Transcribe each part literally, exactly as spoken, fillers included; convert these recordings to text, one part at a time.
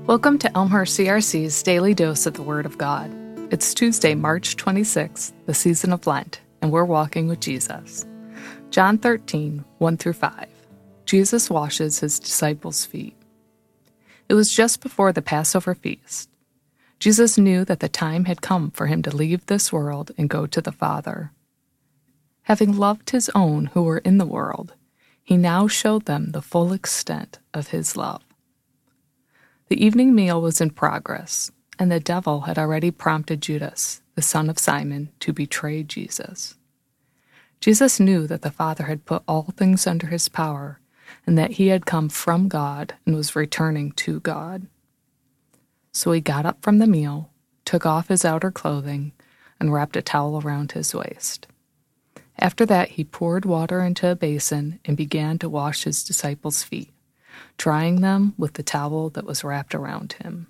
Welcome to Elmhurst C R C's Daily Dose of the Word of God. It's Tuesday, March twenty-sixth, the season of Lent, and we're walking with Jesus. John thirteen, one through five. Jesus washes his disciples' feet. It was just before the Passover feast. Jesus knew that the time had come for him to leave this world and go to the Father. Having loved his own who were in the world, he now showed them the full extent of his love. The evening meal was in progress, and the devil had already prompted Judas, the son of Simon, to betray Jesus. Jesus knew that the Father had put all things under his power, and that he had come from God and was returning to God. So he got up from the meal, took off his outer clothing, and wrapped a towel around his waist. After that, he poured water into a basin and began to wash his disciples' feet, drying them with the towel that was wrapped around him.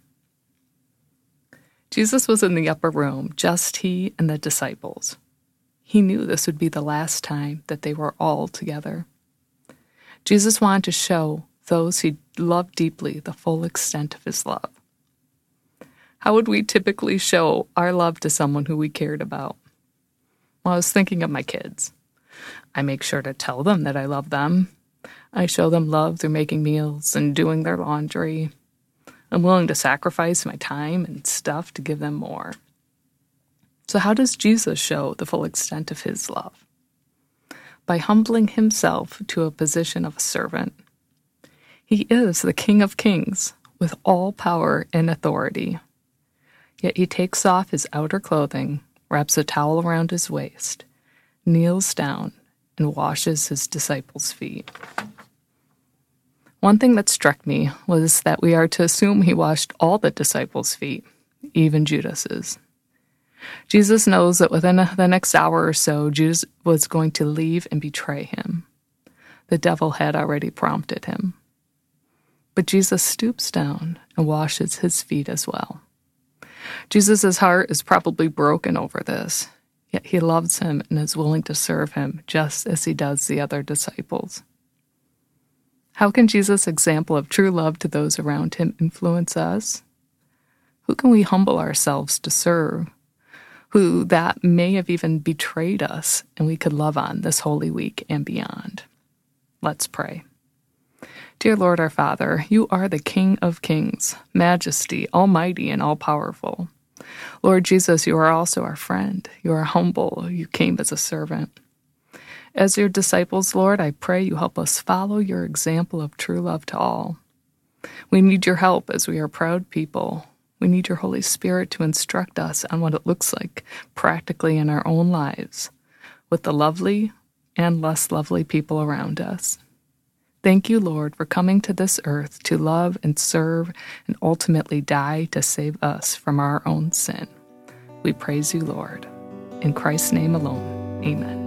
Jesus was in the upper room, just he and the disciples. He knew this would be the last time that they were all together. Jesus wanted to show those he loved deeply the full extent of his love. How would we typically show our love to someone who we cared about? Well, I was thinking of my kids. I make sure to tell them that I love them. I show them love through making meals and doing their laundry. I'm willing to sacrifice my time and stuff to give them more. So how does Jesus show the full extent of his love? By humbling himself to a position of a servant. He is the King of Kings with all power and authority. Yet he takes off his outer clothing, wraps a towel around his waist, kneels down, and washes his disciples' feet. One thing that struck me was that we are to assume he washed all the disciples' feet, even Judas's. Jesus knows that within the next hour or so, Judas was going to leave and betray him. The devil had already prompted him. But Jesus stoops down and washes his feet as well. Jesus' heart is probably broken over this, yet he loves him and is willing to serve him just as he does the other disciples. How can Jesus' example of true love to those around him influence us? Who can we humble ourselves to serve? Who that may have even betrayed us and we could love on this Holy Week and beyond? Let's pray. Dear Lord our Father, you are the King of Kings, Majesty, Almighty and all-powerful. Lord Jesus, you are also our friend. You are humble. You came as a servant. As your disciples, Lord, I pray you help us follow your example of true love to all. We need your help as we are proud people. We need your Holy Spirit to instruct us on what it looks like practically in our own lives, with the lovely and less lovely people around us. Thank you, Lord, for coming to this earth to love and serve and ultimately die to save us from our own sin. We praise you, Lord. In Christ's name alone, amen.